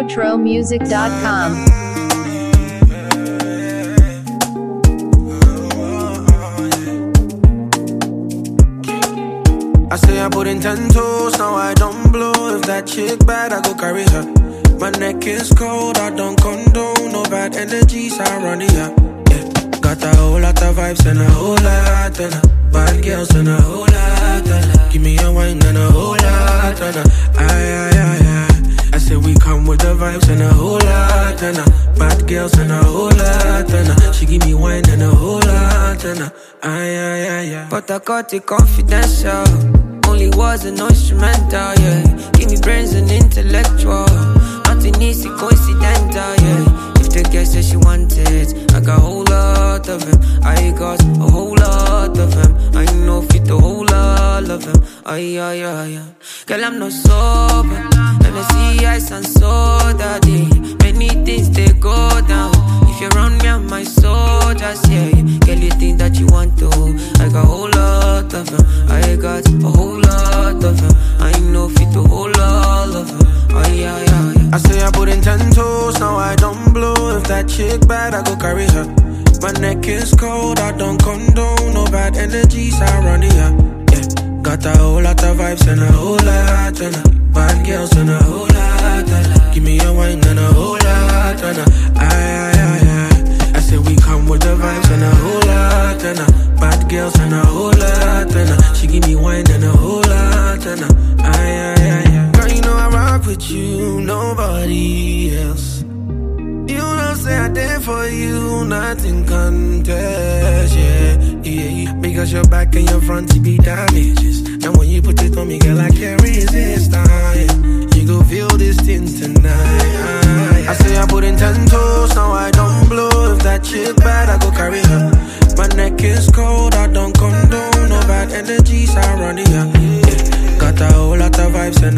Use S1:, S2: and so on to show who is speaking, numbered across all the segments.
S1: TroTroMusic.com.
S2: I say I put in 10 toes, now I don't blow. If that chick bad, I go carry her. My neck is cold, I don't condone. No bad energy, surround here. Yeah, got a whole lot of vibes and a whole lot of bad girls and a whole lot of give me a wine and a whole lot of aye. I say we come with the vibes and a whole lot of bad girls and a whole lot of she give me wine and a whole lot of aye.
S3: But I got it confidential. Only was an instrumental, yeah. Give me brains and intellectual. Nothing easy, coincidental, yeah. If the girl says she wanted, I got a whole lot of him. I got a whole lot of him. I know fit a whole lot of him. Aye. Girl, I'm not sober, and I see ice and soda. Many things they go down. If you're around me, I'm my soldiers, yeah. Girl, you think that you want to? I got a whole lot of him. I got a whole lot of him. I know fit a whole lot of him. Aye.
S2: I say I put in 10 toes, now I don't blow. If that chick bad, I go carry her. My neck is cold, I don't condone. No bad energies around here. Yeah, got a whole lot of vibes and a whole lot of bad girls and a whole lot of give me a wine and a whole lot of aye. I say we come with the vibes and a whole lot of bad girls and a whole lot of she give me wine and a whole lot of aye. Girl, you know I rock with you, nobody else. You don't say I did for you, nothing contest, yeah. Because your back and your front, you be damages. And when you put it on me, girl, I can't resist, you go feel this thing tonight. I say I put in 10 toes, now I don't blow. If that chick bad, I go carry her. My neck is cold, I don't condone. No bad energies around here, yeah. Got a whole lot of vibes and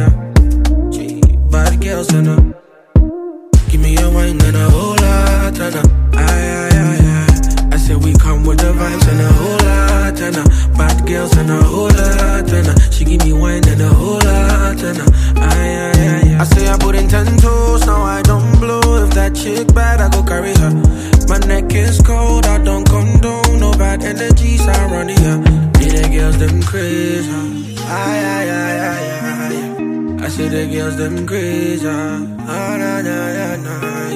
S2: bad girls and give me a wine and a whole lot of aye. I say we come with the vibes and a whole lot of bad girls and a whole lot of she give me wine and a whole lot of aye. I say I put in 10 toes, now I don't blow. If that chick bad, I go carry her. My neck is cold, I don't condone. No bad energies around here. Me the girls them crazy, aye. I say the girls them crazy, nah.